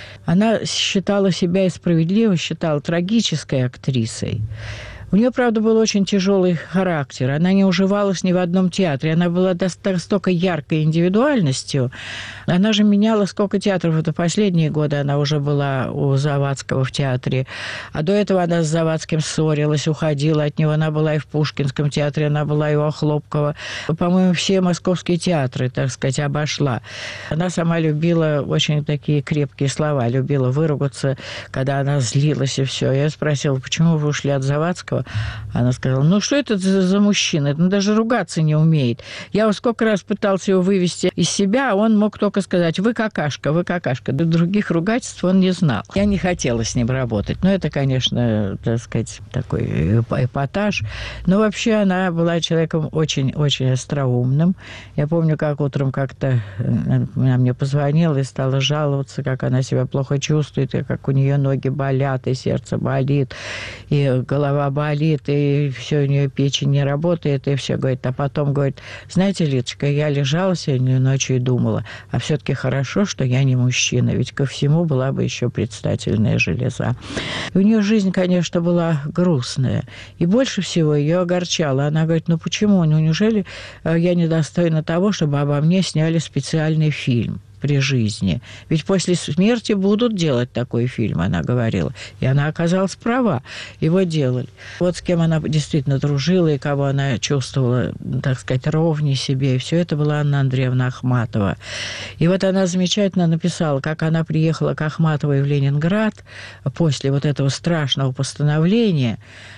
Она считала себя, и справедливо считала, трагической актрисой. У нее, правда, был очень тяжелый характер. Она не уживалась ни в одном театре. Она была настолько яркой индивидуальностью. Она же меняла сколько театров. Это последние годы она уже была у Завадского в театре. А до этого она с Завадским ссорилась, уходила от него. Она была и в Пушкинском театре, она была и у Охлопкова. По-моему, все московские театры, так сказать, обошла. Она сама любила очень такие крепкие слова. Любила выругаться, когда она злилась и все. Я спросила: почему вы ушли от Завадского? Она сказала: ну что это за, за мужчина? Он даже ругаться не умеет. Я вот сколько раз пытался его вывести из себя, а он мог только сказать: вы какашка, вы какашка. Других ругательств он не знал. Я не хотела с ним работать. Но это, конечно, так сказать, такой эпатаж. Но вообще она была человеком очень-очень остроумным. Я помню, как утром как-то она мне позвонила и стала жаловаться, как она себя плохо чувствует, и как у нее ноги болят, и сердце болит, и голова болит. И все, у нее печень не работает, и все, говорит. А потом говорит: знаете, Лидочка, я лежала сегодня ночью и думала, а все-таки хорошо, что я не мужчина, ведь ко всему была бы еще предстательная железа. И у нее жизнь, конечно, была грустная. И больше всего ее огорчало. Она говорит: ну почему? Ну неужели я недостойна того, чтобы обо мне сняли специальный фильм при жизни? Ведь после смерти будут делать такой фильм, она говорила. И она оказалась права. Его делали. Вот с кем она действительно дружила и кого она чувствовала, так сказать, ровней себе. И все это была Анна Андреевна Ахматова. И вот она замечательно написала, как она приехала к Ахматовой в Ленинград после вот этого страшного постановления.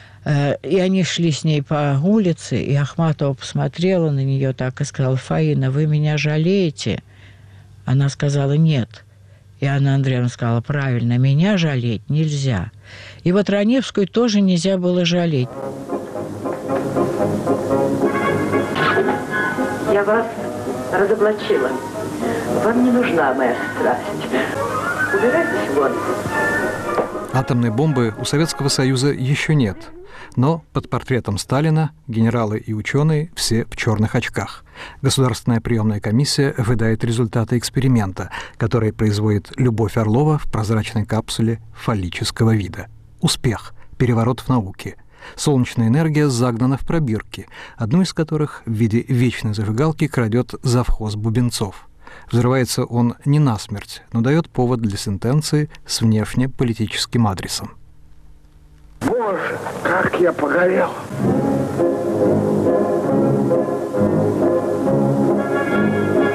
И они шли с ней по улице, и Ахматова посмотрела на нее так и сказала: Фаина, вы меня жалеете? Она сказала: нет. И Анна Андреевна сказала: правильно, меня жалеть нельзя. И вот Раневскую тоже нельзя было жалеть. Я вас разоблачила. Вам не нужна моя страсть. Убирайтесь вон. Атомной бомбы у Советского Союза еще нет. Но под портретом Сталина генералы и ученые все в черных очках. Государственная приемная комиссия выдает результаты эксперимента, который производит Любовь Орлова в прозрачной капсуле фаллического вида. Успех. Переворот в науке. Солнечная энергия загнана в пробирки, одну из которых в виде вечной зажигалки крадет завхоз Бубенцов. Взрывается он не насмерть, но дает повод для сентенции с внешнеполитическим адресом. Боже, как я погорел!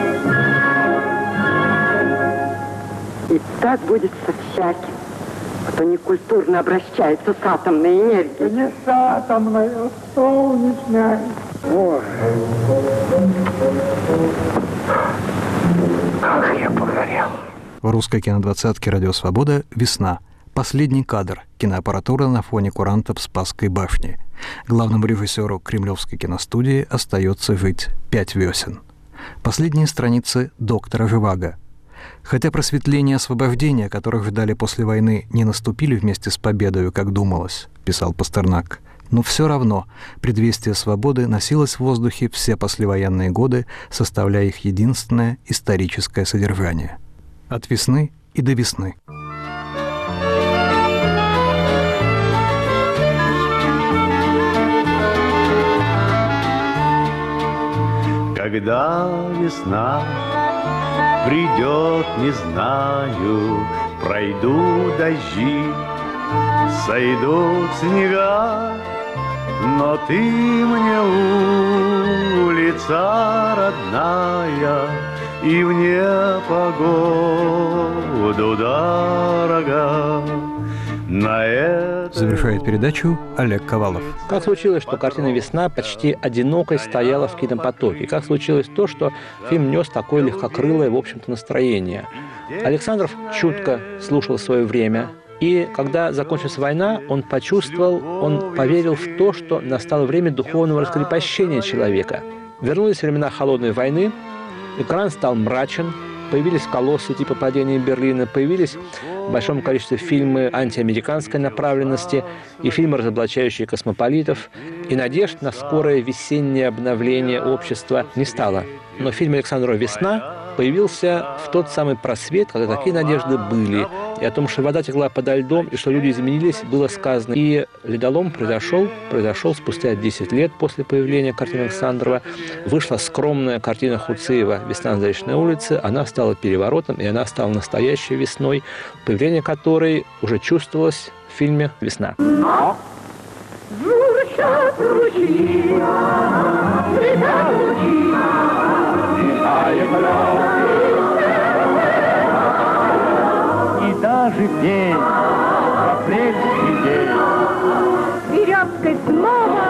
И так будет со всяким. что некультурно обращается с атомной энергией. Не с атомной, а с солнечной. Боже. Как я погорел. В русской кинодвадцатке «Радио Свобода» «Весна». Последний кадр. Киноаппаратура на фоне курантов Спасской башни. Главному режиссеру Кремлевской киностудии остается жить пять весен. Последние страницы «Доктора Живаго». Хотя просветление и освобождение, которых ждали после войны, не наступили вместе с победою, как думалось, писал Пастернак, но все равно предвестие свободы носилось в воздухе все послевоенные годы, составляя их единственное историческое содержание. От весны и до весны. Когда весна придет, не знаю, пройдут дожди, сойдут снега, но ты мне улица родная и мне погоду дорога. На это... Завершает передачу Олег Ковалов. Как случилось, что картина «Весна» почти одинокой стояла в кинопотоке? Как случилось то, что фильм нес такое легкокрылое, в общем-то, настроение? Александров чутко слушал свое время, и когда закончилась война, он почувствовал, он поверил в то, что настало время духовного раскрепощения человека. Вернулись времена холодной войны, экран стал мрачен, появились колоссы типа «Падения Берлина», появились в большом количестве фильмы антиамериканской направленности и фильмы, разоблачающие космополитов, и надежд на скорое весеннее обновление общества не стало. Но в фильме Александрова «Весна» появился в тот самый просвет, когда такие надежды были. И о том, что вода текла подо льдом, и что люди изменились, было сказано. И ледолом произошел, произошел спустя десять лет после появления картины Александрова. Вышла скромная картина Хуцеева «Весна на Заречной улице». Она стала переворотом, и она стала настоящей весной, появление которой уже чувствовалось в фильме «Весна». Журчат ручьи, цветят лучи, летает и даже день, апрельский день. Веревкой снова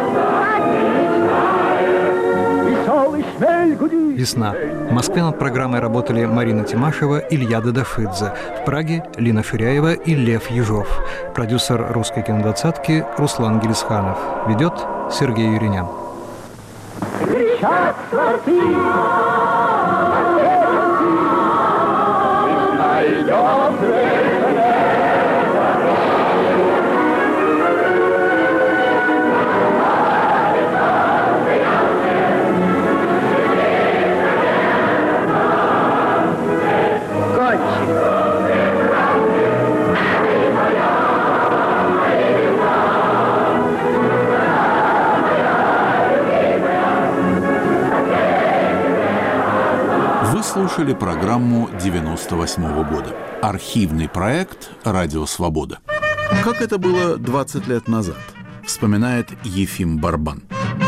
веселый шмель гудит. «Весна». В Москве над программой работали Марина Тимашева, Илья Дадафидзе. В Праге – Лина Ширяева и Лев Ежов. Продюсер русской кинодвадцатки Руслан Гелисханов. Ведет Сергей Юринян. Кричат сорты, весна идет. Слушали программу девяносто восьмого года. Архивный проект «Радио Свобода». Как это было двадцать лет назад, вспоминает Ефим Барбан.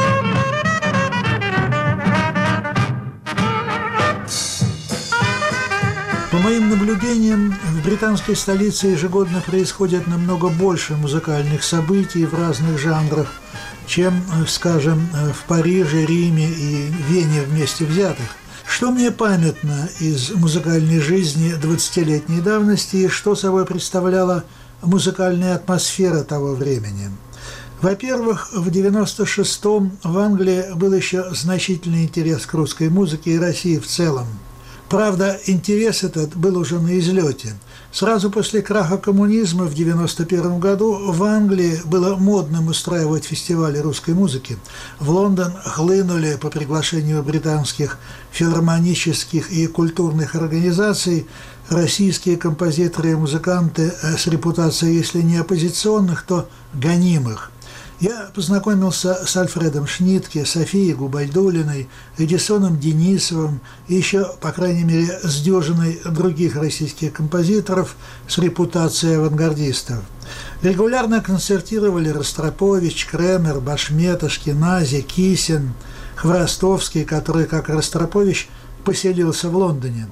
По моим наблюдениям, в британской столице ежегодно происходит намного больше музыкальных событий в разных жанрах, чем, скажем, в Париже, Риме и Вене вместе взятых. Что мне памятно из музыкальной жизни двадцатилетней давности и что собой представляла музыкальная атмосфера того времени? Во-первых, в девяносто шестом в Англии был еще значительный интерес к русской музыке и России в целом. Правда, интерес этот был уже на излете. Сразу после краха коммунизма в девяносто первом году в Англии было модным устраивать фестивали русской музыки. В Лондон хлынули по приглашению британских филармонических и культурных организаций российские композиторы и музыканты с репутацией, если не оппозиционных, то гонимых. Я познакомился с Альфредом Шнитке, Софией Губайдуллиной, Эдисоном Денисовым и еще, по крайней мере, с дюжиной других российских композиторов с репутацией авангардистов. Регулярно концертировали Ростропович, Кремер, Башмет, Ашкенази, Кисин, Хворостовский, который, как и Ростропович, поселился в Лондоне.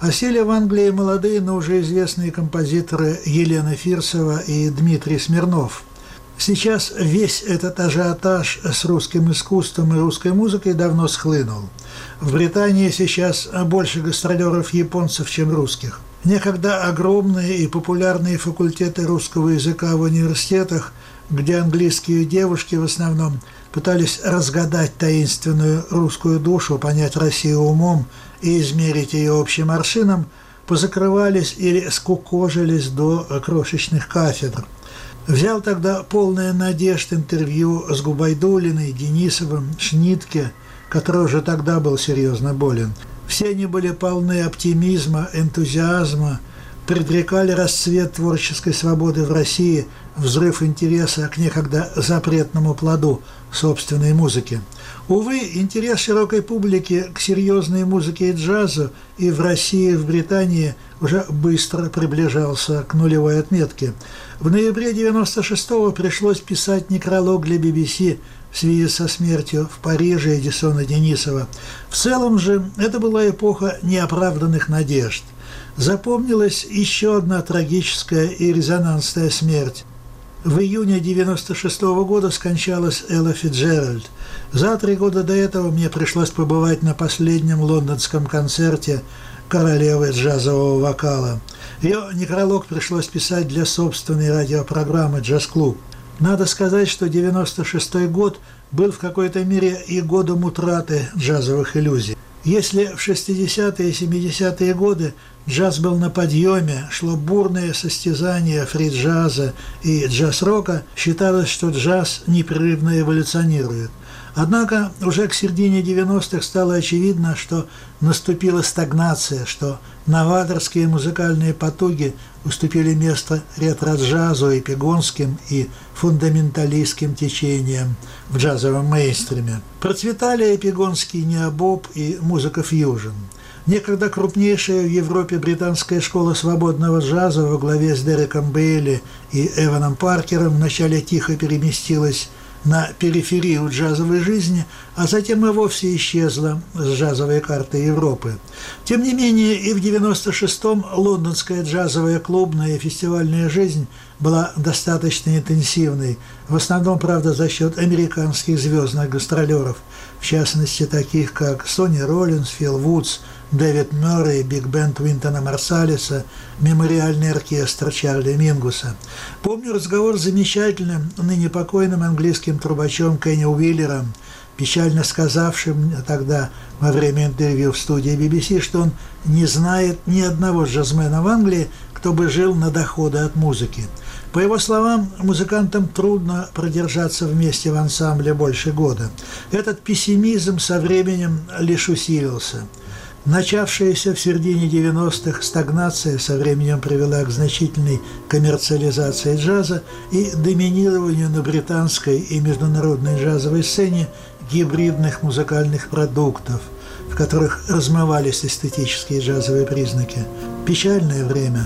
Осели в Англии молодые, но уже известные композиторы Елена Фирсова и Дмитрий Смирнов. Сейчас весь этот ажиотаж с русским искусством и русской музыкой давно схлынул. В Британии сейчас больше гастролеров японцев, чем русских. Некогда огромные и популярные факультеты русского языка в университетах, где английские девушки в основном пытались разгадать таинственную русскую душу, понять Россию умом и измерить ее общим аршином, позакрывались или скукожились до крошечных кафедр. Взял тогда полное надежд интервью с Губайдулиной, Денисовым, Шнитке, который уже тогда был серьезно болен. Все они были полны оптимизма, энтузиазма, предрекали расцвет творческой свободы в России, взрыв интереса к некогда запретному плоду собственной музыки. Увы, интерес широкой публики к серьезной музыке и джазу и в России, и в Британии уже быстро приближался к нулевой отметке. В ноябре девяносто шестого пришлось писать некролог для би би си в связи со смертью в Париже Эдисона Денисова. В целом же это была эпоха неоправданных надежд. Запомнилась еще одна трагическая и резонансная смерть. В июне девяносто шестого года скончалась Элла Фицджеральд. За три года до этого мне пришлось побывать на последнем лондонском концерте королевы джазового вокала. Ее некролог пришлось писать для собственной радиопрограммы «Джаз-клуб». Надо сказать, что девяносто шестой год был в какой-то мере и годом утраты джазовых иллюзий. Если в шестидесятые и семидесятые годы джаз был на подъеме, шло бурное состязание фри-джаза и джаз-рока, считалось, что джаз непрерывно эволюционирует. Однако уже к середине девяностых стало очевидно, что наступила стагнация, что новаторские музыкальные потуги уступили место ретро-джазу, эпигонским и фундаменталистским течениям в джазовом мейнстриме. Процветали эпигонский необоб и музыка фьюжн. Некогда крупнейшая в Европе британская школа свободного джаза во главе с Дереком Бейли и Эваном Паркером вначале тихо переместилась на периферию джазовой жизни, а затем и вовсе исчезла с джазовой карты Европы. Тем не менее, и в девяносто шестом лондонская джазовая клубная и фестивальная жизнь была достаточно интенсивной, в основном, правда, за счет американских звездных гастролеров, в частности, таких как Сонни Роллинс, Фил Вудс, Дэвид Мюррей, биг-бенд Уинтона Марсалиса, мемориальный оркестр Чарли Мингуса. Помню разговор с замечательным, ныне покойным английским трубачом Кенни Уиллером, печально сказавшим тогда во время интервью в студии би би си, что он не знает ни одного джазмена в Англии, кто бы жил на доходы от музыки. По его словам, музыкантам трудно продержаться вместе в ансамбле больше года. Этот пессимизм со временем лишь усилился. Начавшаяся в середине девяностых стагнация со временем привела к значительной коммерциализации джаза и доминированию на британской и международной джазовой сцене гибридных музыкальных продуктов, в которых размывались эстетические джазовые признаки. Печальное время.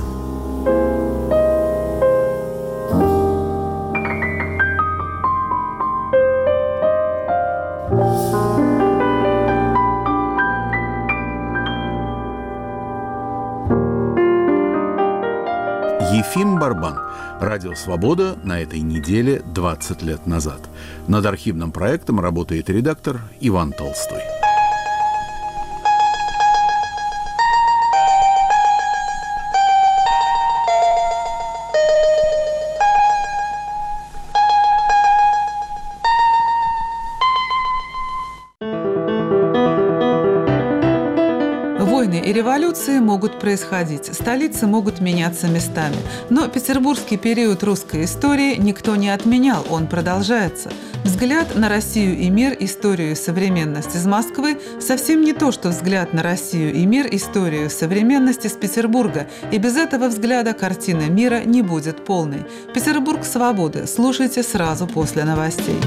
Ефим Барбан. Радио «Свобода» на этой неделе двадцать лет назад. Над архивным проектом работает редактор Иван Толстой. Войны и революции могут происходить, столицы могут меняться местами. Но петербургский период русской истории никто не отменял, он продолжается. Взгляд на Россию и мир, историю и современность из Москвы совсем не то, что взгляд на Россию и мир, историю и современность из Петербурга. И без этого взгляда картина мира не будет полной. Петербург свободы. Слушайте сразу после новостей.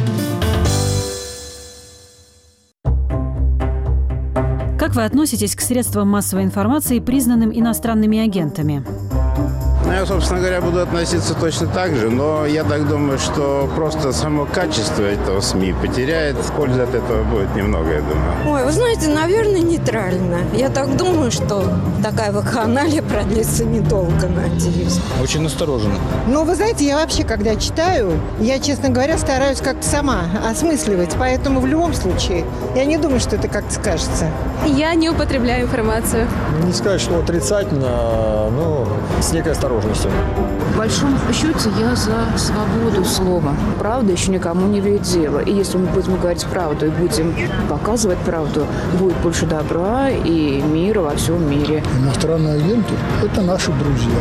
Как вы относитесь к средствам массовой информации, признанным иностранными агентами? Ну, я, собственно говоря, буду относиться точно так же, но я так думаю, что просто само качество этого СМИ потеряет. Пользы от этого будет немного, я думаю. Ой, вы знаете, наверное, нейтрально. Я так думаю, что такая вакханалия продлится недолго, надеюсь. Очень настороженно. Ну, вы знаете, я вообще, когда читаю, я, честно говоря, стараюсь как-то сама осмысливать, поэтому в любом случае я не думаю, что это как-то скажется. Я не употребляю информацию. Не сказать, что отрицательно, но с некой осторожностью. В большом счете я за свободу слова. Правда еще никому не вредит дело. И если мы будем говорить правду и будем показывать правду, будет больше добра и мира во всем мире. Иностранные агенты – это наши друзья.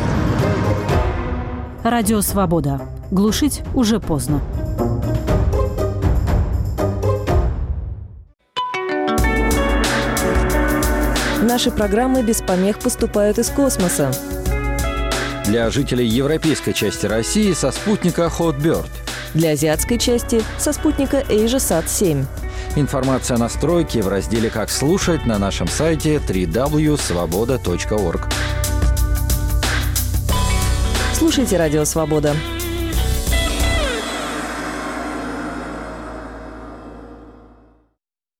Радио «Свобода». Глушить уже поздно. Наши программы без помех поступают из космоса. Для жителей европейской части России со спутника Hotbird. Для азиатской части со спутника AsiaSat семь. Информация о настройке в разделе «Как слушать» на нашем сайте дабл ю дабл ю дабл ю точка свобода точка орг. Слушайте «Радио Свобода».